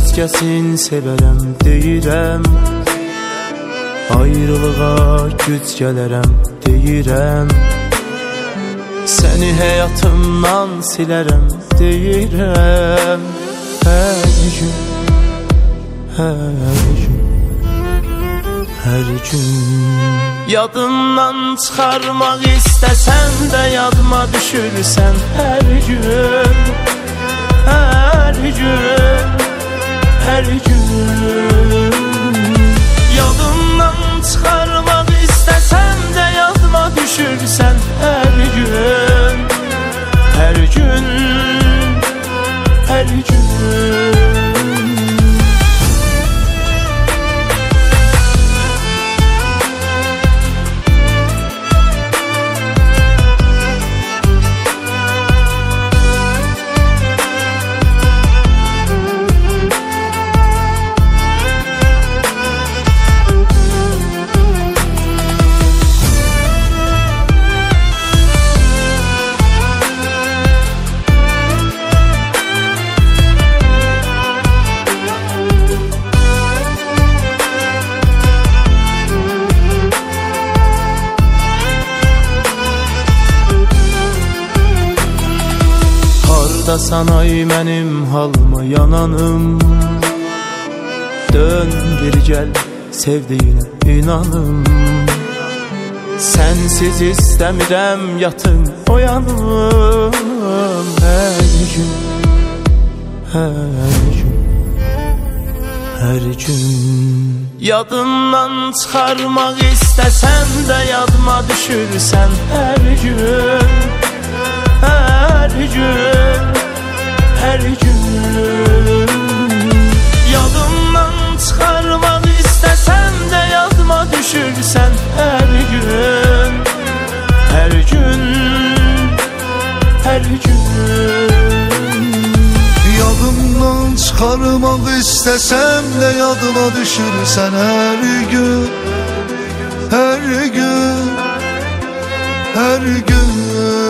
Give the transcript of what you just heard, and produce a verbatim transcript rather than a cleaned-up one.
özgəsin sevərəm deyirəm, ayrılığa güc gələrəm deyirəm, səni həyatımdan silərəm deyirəm. Hər gün, hər gün, hər gün yadımdan çıxarmaq istəsən də yadıma düşürsən hər gün, hər gün, hər gün. Yadımdan çıxarmaq istəsən də yadıma düşürsən hər gün, hər gün, hər gün. Hardasan ay mənim halıma yananım, dön bir gəl sevdiyinə inanım, sənsiz istəmirəm yatım oyanım. Hər gün, hər gün, hər gün yadımdan çıxarmaq istəsən də yadıma düşürsən hər gün, hər gün, hər gün. Yadımdan çıxarmaq istəsən də yadıma düşürsən hər gün, hər gün, hər gün. Yadımdan çıxarmaq istəsəm də yadına düşürsən hər gün, hər gün, hər gün.